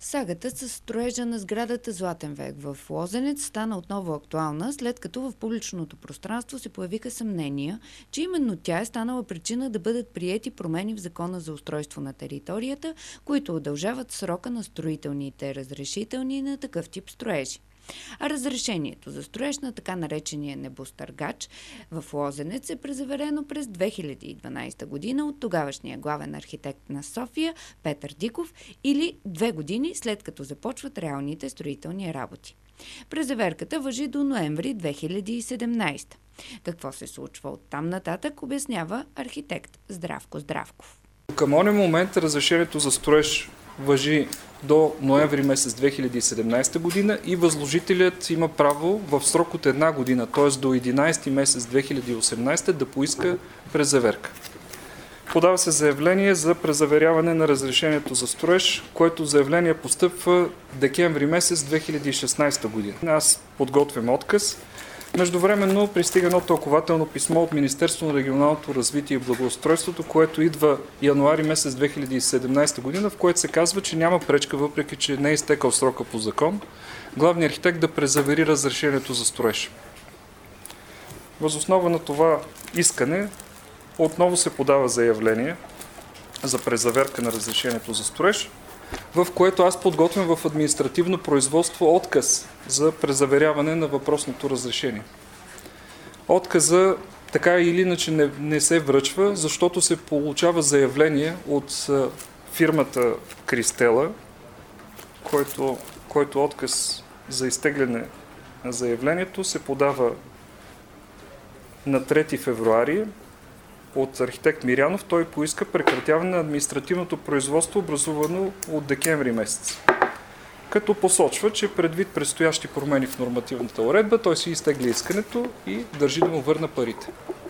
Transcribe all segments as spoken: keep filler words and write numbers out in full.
Сагата с строежа на сградата Златен век в Лозенец стана отново актуална, след като в публичното пространство се появиха съмнения, че именно тя е станала причина да бъдат приети промени в Закона за устройство на територията, които удължават срока на строителните разрешителни на такъв тип строежи. А разрешението за строеж на така наречения небостъргач в Лозенец е презаверено през две хиляди и дванадесета година от тогавашния главен архитект на София Петър Диков или две години след като започват реалните строителни работи. Презаверката важи до ноември две хиляди и седемнадесета. Какво се случва от там нататък, обяснява архитект Здравко Здравков. Към онзи момент разрешението за строеж важи до ноември месец две хиляди и седемнадесета година и възложителят има право в срок от една година, т.е. до единадесети месец две хиляди и осемнадесета да поиска презаверка. Подава се заявление за презаверяване на разрешението за строеж, което заявление постъпва декември месец две хиляди и шестнадесета година. Аз подготвям отказ. Междувременно пристига едно тълкователно писмо от Министерството на регионалното развитие и благоустройството, което идва януари месец две хиляди и седемнадесета година, в което се казва, че няма пречка, въпреки че не е изтекал срока по закон, главният архитект да презавери разрешението за строеж. Въз основа на това искане отново се подава заявление за презаверка на разрешението за строеж, в което аз подготвям в административно производство отказ за презаверяване на въпросното разрешение. Отказа така или иначе не, не се връчва, защото се получава заявление от фирмата Кристела, който, който отказ за изтегляне на заявлението се подава на трети февруари от архитект Мирянов. Той поиска прекратяване на административното производство, образувано от декември месец. Като посочва, че предвид предстоящи промени в нормативната уредба, той си изтегли искането и държи да му върна парите.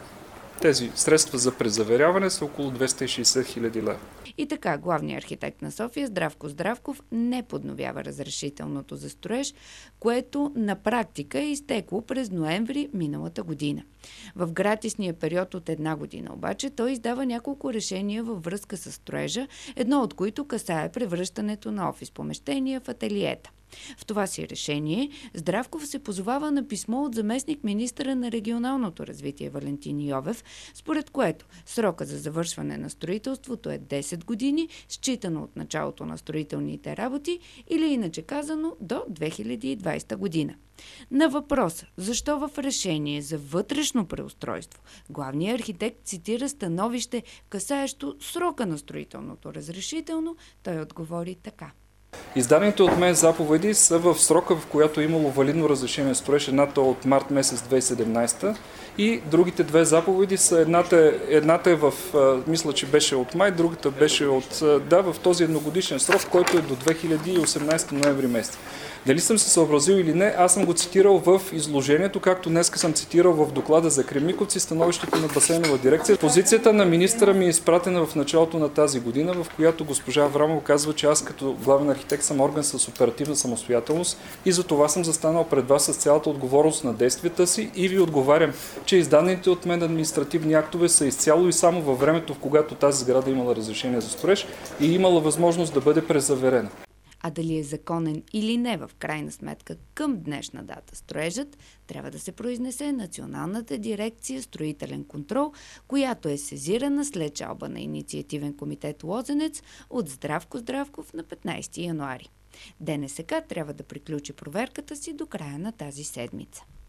Тези средства за презаверяване са около двеста и шестдесет хиляди лева. И така, главният архитект на София Здравко Здравков не подновява разрешителното за строеж, което на практика е изтекло през ноември миналата година. В гратисния период от една година обаче той издава няколко решения във връзка с строежа, едно от които касае превръщането на офис помещения в ателиета. В това си решение Здравков се позовава на писмо от заместник министъра на регионалното развитие Валентин Йовев, според което срока за завършване на строителството е десет години, считано от началото на строителните работи или иначе казано до две хиляди и двадесета година. На въпроса защо в решение за вътрешно преустройство главният архитект цитира становище, касаещо срока на строителното разрешително, той отговори така. Издадените от мен заповеди са в срока, в която е имало валидно разрешение строеж, едната от март месец две хиляди и седемнадесета и другите две заповеди са едната, едната е в, мисля, че беше от май, другата беше от, да, в този едногодишен срок, който е до две хиляди и осемнадесета ноември месец. Дали съм се съобразил или не, аз съм го цитирал в изложението, както днеска съм цитирал в доклада за Кремиковци, становището на Басейнова дирекция. Позицията на министъра ми е изпратена в началото на тази година, в която госпожа Аврамова казва, че аз като главен архитект съм орган с оперативна самостоятелност и за това съм застанал пред вас с цялата отговорност на действията си и ви отговарям, че издадените от мен административни актове са изцяло и само във времето, в когато тази сграда имала разрешение за строеж и имала възможност да бъде презаверена. А дали е законен или не в крайна сметка към днешна дата строежът, трябва да се произнесе Националната дирекция строителен контрол, която е сезирана след жалба на инициативен комитет Лозенец от Здравко Здравков на петнадесети януари. ДНСК трябва да приключи проверката си до края на тази седмица.